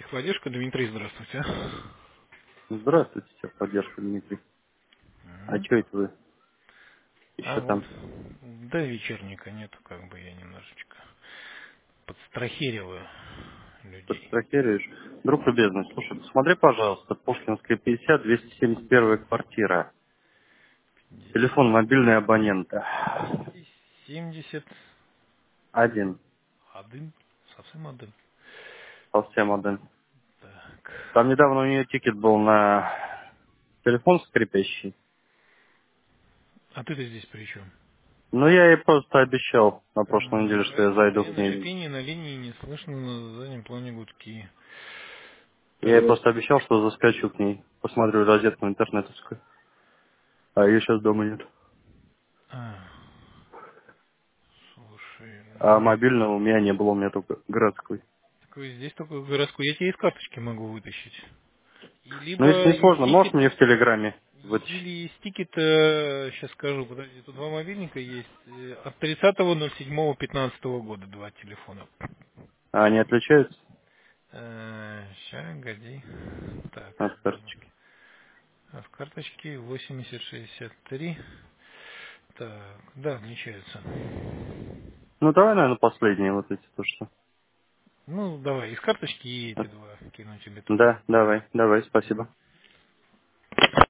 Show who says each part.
Speaker 1: Техподдержка, Дмитрий, здравствуйте.
Speaker 2: Здравствуйте, техподдержка, Дмитрий. А
Speaker 1: Мгм.
Speaker 2: что это вы
Speaker 1: А
Speaker 2: еще
Speaker 1: вот,
Speaker 2: там
Speaker 1: да, вечерника нету, как бы я немножечко подстрахироваю людей.
Speaker 2: подстрахируешь? Друг любезный, слушай, посмотри, пожалуйста, Пушкинская 50, 271 квартира. Телефон
Speaker 1: 50,
Speaker 2: мобильный абонента.
Speaker 1: 271,
Speaker 2: Один,
Speaker 1: совсем один.
Speaker 2: совсем один.
Speaker 1: Так.
Speaker 2: Там недавно у нее тикет был на телефон скрипящий.
Speaker 1: А ты-то здесь при чем?
Speaker 2: Но я ей просто обещал на прошлой неделе, что я зайду к
Speaker 1: Постоянное
Speaker 2: ней.
Speaker 1: шипение на линии не слышно, на заднем плане гудки.
Speaker 2: Я ей
Speaker 1: Так.
Speaker 2: просто обещал, что заскочу к ней. Посмотрю розетку интернетовскую. А ее сейчас дома нет.
Speaker 1: А, слушай,
Speaker 2: А
Speaker 1: ну,
Speaker 2: мобильного у меня не было, у меня только городской.
Speaker 1: такой здесь только городской. Я тебе из карточки могу вытащить. И
Speaker 2: Ну, если
Speaker 1: либо
Speaker 2: не
Speaker 1: из
Speaker 2: сложно, можешь
Speaker 1: тикет,
Speaker 2: мне в Телеграме вытащить?
Speaker 1: или из тикета, сейчас скажу, подожди, тут два мобильника есть. От 30.07.15 года два телефона.
Speaker 2: А они отличаются
Speaker 1: Сейчас, годи. Так,
Speaker 2: от
Speaker 1: ну,
Speaker 2: карточки?
Speaker 1: от карточки 8063. Так, да, отличаются.
Speaker 2: Ну, давай, наверное, последние вот эти, то что.
Speaker 1: Ну, давай, из карточки и эти два кину тебе тоже.
Speaker 2: Да, давай, давай, спасибо.